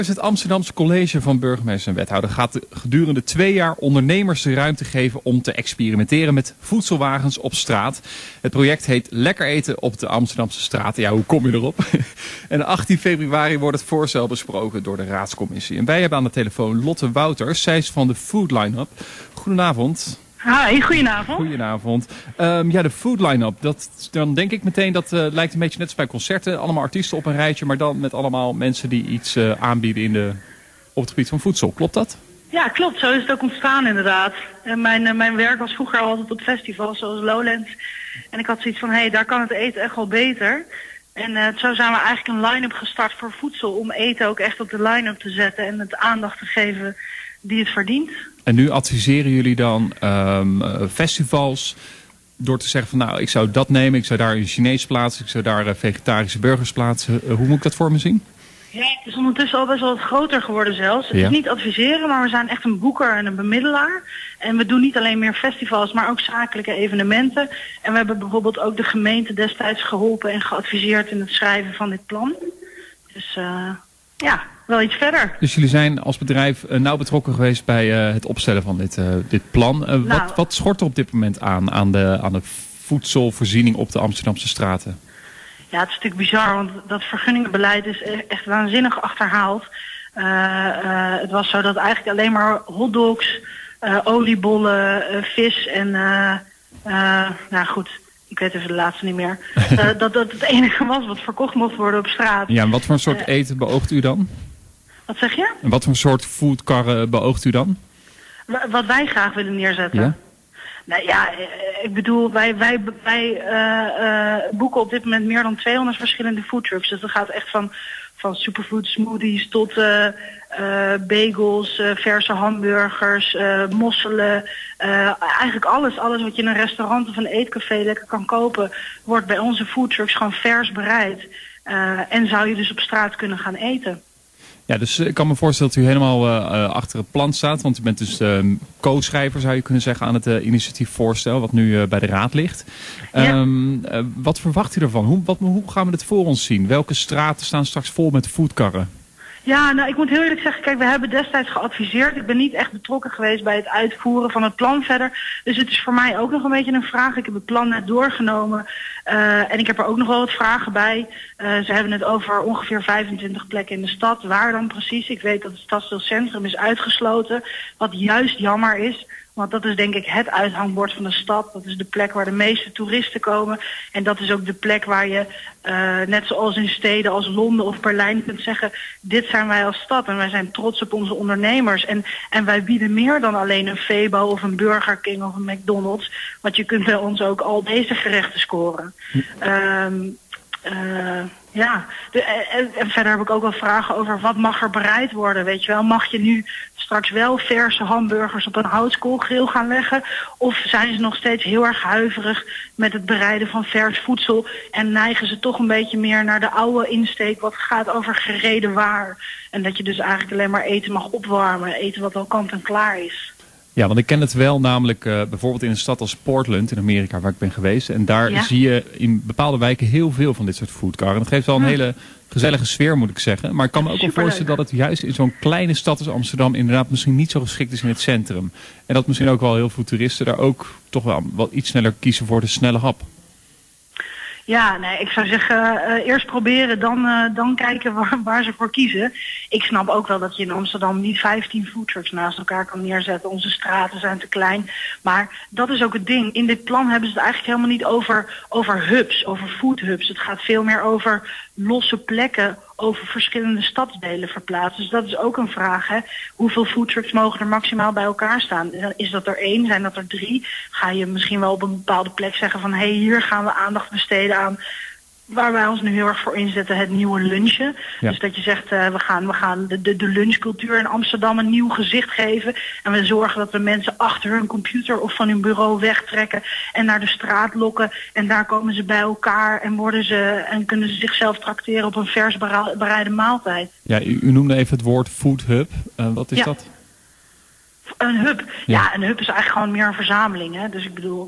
Het Amsterdamse College van Burgemeester en Wethouder gaat gedurende 2 jaar ondernemers de ruimte geven om te experimenteren met voedselwagens op straat. Het project heet Lekker eten op de Amsterdamse straten. Ja, hoe kom je erop? En 18 februari wordt het voorstel besproken door de raadscommissie. En wij hebben aan de telefoon Lotte Wouters. Zij is van de Food Line-up. Goedenavond. Hi, goedenavond. Goedenavond. Ja, de Food Line-up. Dan denk ik meteen, dat lijkt een beetje net als bij concerten. Allemaal artiesten op een rijtje, maar dan met allemaal mensen die iets aanbieden op het gebied van voedsel. Klopt dat? Ja, klopt. Zo is het ook ontstaan inderdaad. En mijn werk was vroeger altijd op festivals zoals Lowlands. En ik had zoiets van, daar kan het eten echt wel beter. En zo zijn we eigenlijk een line-up gestart voor voedsel. Om eten ook echt op de line-up te zetten en het aandacht te geven die het verdient. En nu adviseren jullie dan festivals door te zeggen van ik zou dat nemen, ik zou daar een Chinees plaatsen, ik zou daar vegetarische burgers plaatsen. Hoe moet ik dat voor me zien? Ja, het is ondertussen al best wel wat groter geworden zelfs. Het is niet adviseren, maar we zijn echt een boeker en een bemiddelaar. En we doen niet alleen meer festivals, maar ook zakelijke evenementen. En we hebben bijvoorbeeld ook de gemeente destijds geholpen en geadviseerd in het schrijven van dit plan. Dus wel iets verder. Dus jullie zijn als bedrijf nauw betrokken geweest bij het opstellen van dit plan. Wat schort er op dit moment aan de voedselvoorziening op de Amsterdamse straten? Ja, het is natuurlijk bizar, want dat vergunningenbeleid is echt waanzinnig achterhaald. Het was zo dat eigenlijk alleen maar hotdogs, oliebollen, vis en goed, ik weet even de laatste niet meer. Dat het enige was wat verkocht mocht worden op straat. Ja, en wat voor een soort eten beoogt u dan? Wat zeg je? En wat voor een soort foodkarren beoogt u dan? Wat wij graag willen neerzetten. Ja? Nou ja, ik bedoel, wij boeken op dit moment meer dan 200 verschillende foodtrucks. Dus dat gaat echt van superfood smoothies tot bagels, verse hamburgers, mosselen. Eigenlijk alles wat je in een restaurant of een eetcafé lekker kan kopen, wordt bij onze foodtrucks gewoon vers bereid. En zou je dus op straat kunnen gaan eten. Ja, dus ik kan me voorstellen dat u helemaal achter het plan staat. Want u bent dus co-schrijver, zou je kunnen zeggen, aan het initiatiefvoorstel wat nu bij de Raad ligt. Ja. Wat verwacht u ervan? Hoe gaan we dit voor ons zien? Welke straten staan straks vol met foodkarren? Ja, nou, ik moet heel eerlijk zeggen, kijk, we hebben destijds geadviseerd. Ik ben niet echt betrokken geweest bij het uitvoeren van het plan verder. Dus het is voor mij ook nog een beetje een vraag. Ik heb het plan net doorgenomen en ik heb er ook nog wel wat vragen bij. Ze hebben het over ongeveer 25 plekken in de stad. Waar dan precies? Ik weet dat het stadsdeelcentrum is uitgesloten, wat juist jammer is. Want dat is denk ik het uithangbord van de stad. Dat is de plek waar de meeste toeristen komen. En dat is ook de plek waar je, net zoals in steden als Londen of Berlijn, kunt zeggen, dit zijn wij als stad en wij zijn trots op onze ondernemers. En wij bieden meer dan alleen een Febo of een Burger King of een McDonald's. Want je kunt bij ons ook al deze gerechten scoren. En verder heb ik ook wel vragen over wat mag er bereid worden, weet je wel. Mag je nu straks wel verse hamburgers op een houtskoolgrill gaan leggen? Of zijn ze nog steeds heel erg huiverig met het bereiden van vers voedsel en neigen ze toch een beetje meer naar de oude insteek wat gaat over gereden waar? En dat je dus eigenlijk alleen maar eten mag opwarmen, eten wat al kant en klaar is. Ja, want ik ken het wel namelijk bijvoorbeeld in een stad als Portland in Amerika waar ik ben geweest. En daar zie je in bepaalde wijken heel veel van dit soort foodkarren. Dat geeft wel een hele gezellige sfeer, moet ik zeggen. Maar ik kan me ook wel voorstellen dat het juist in zo'n kleine stad als Amsterdam inderdaad misschien niet zo geschikt is in het centrum. En dat misschien ook wel heel veel toeristen daar ook toch wel wat iets sneller kiezen voor de snelle hap. Ja, nee, ik zou zeggen, eerst proberen, dan kijken waar ze voor kiezen. Ik snap ook wel dat je in Amsterdam niet 15 foodtrucks naast elkaar kan neerzetten. Onze straten zijn te klein. Maar dat is ook het ding. In dit plan hebben ze het eigenlijk helemaal niet over hubs, over foodhubs. Het gaat veel meer over losse plekken over verschillende stadsdelen verplaatsen. Dus dat is ook een vraag. Hè? Hoeveel foodtrucks mogen er maximaal bij elkaar staan? Is dat er 1? Zijn dat er 3? Ga je misschien wel op een bepaalde plek zeggen van hier gaan we aandacht besteden aan waar wij ons nu heel erg voor inzetten, het nieuwe lunchen. Ja. Dus dat je zegt, we gaan de lunchcultuur in Amsterdam een nieuw gezicht geven. En we zorgen dat we mensen achter hun computer of van hun bureau wegtrekken en naar de straat lokken. En daar komen ze bij elkaar en kunnen ze zichzelf trakteren op een vers bereide maaltijd. Ja, u noemde even het woord food hub. Wat is dat? Een hub? Ja, een hub is eigenlijk gewoon meer een verzameling. Hè? Dus ik bedoel,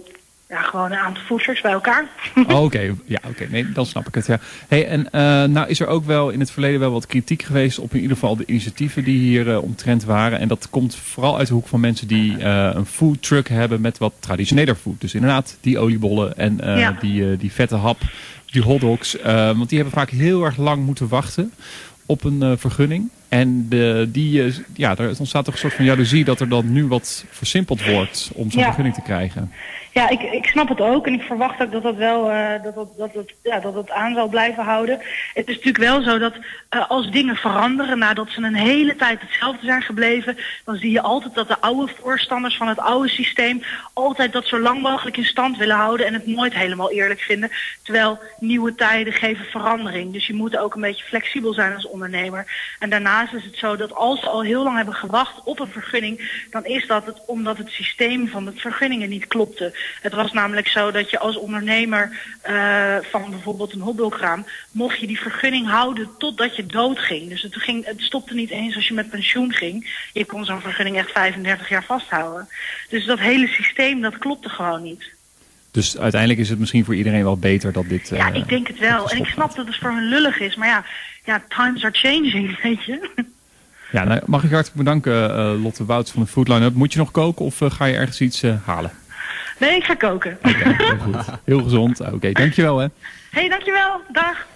gewoon een aantal foodtrucks bij elkaar. Oké, nee, dan snap ik het. Ja. Hey, en nou is er ook wel in het verleden wel wat kritiek geweest op in ieder geval de initiatieven die hier omtrent waren. En dat komt vooral uit de hoek van mensen die een foodtruck hebben met wat traditioneler food. Dus inderdaad die oliebollen en die vette hap, die hotdogs. Want die hebben vaak heel erg lang moeten wachten op een vergunning. En er ontstaat toch een soort van jaloezie dat er dan nu wat versimpeld wordt om zo'n vergunning te krijgen. Ja, ik snap het ook en ik verwacht ook dat dat wel dat het aan zal blijven houden. Het is natuurlijk wel zo dat als dingen veranderen nadat ze een hele tijd hetzelfde zijn gebleven, dan zie je altijd dat de oude voorstanders van het oude systeem altijd dat zo lang mogelijk in stand willen houden en het nooit helemaal eerlijk vinden. Terwijl nieuwe tijden geven verandering. Dus je moet ook een beetje flexibel zijn als ondernemer. En daarnaast is het zo dat als ze al heel lang hebben gewacht op een vergunning, dan is dat omdat het systeem van de vergunningen niet klopte. Het was namelijk zo dat je als ondernemer van bijvoorbeeld een hotdogkraam, mocht je die vergunning houden totdat je doodging. Dus het stopte niet eens als je met pensioen ging. Je kon zo'n vergunning echt 35 jaar vasthouden. Dus dat hele systeem, dat klopte gewoon niet. Dus uiteindelijk is het misschien voor iedereen wel beter dat dit... Ja, ik denk het wel. En ik snap dat het voor hun lullig is. Maar ja, times are changing, weet je. Ja, nou, mag ik hartelijk bedanken, Lotte Wouts van de Foodline Up. Moet je nog koken of ga je ergens iets halen? Nee, ik ga koken. Oké, heel goed. Heel gezond. Oké, dankjewel hè. Hey, dankjewel. Dag.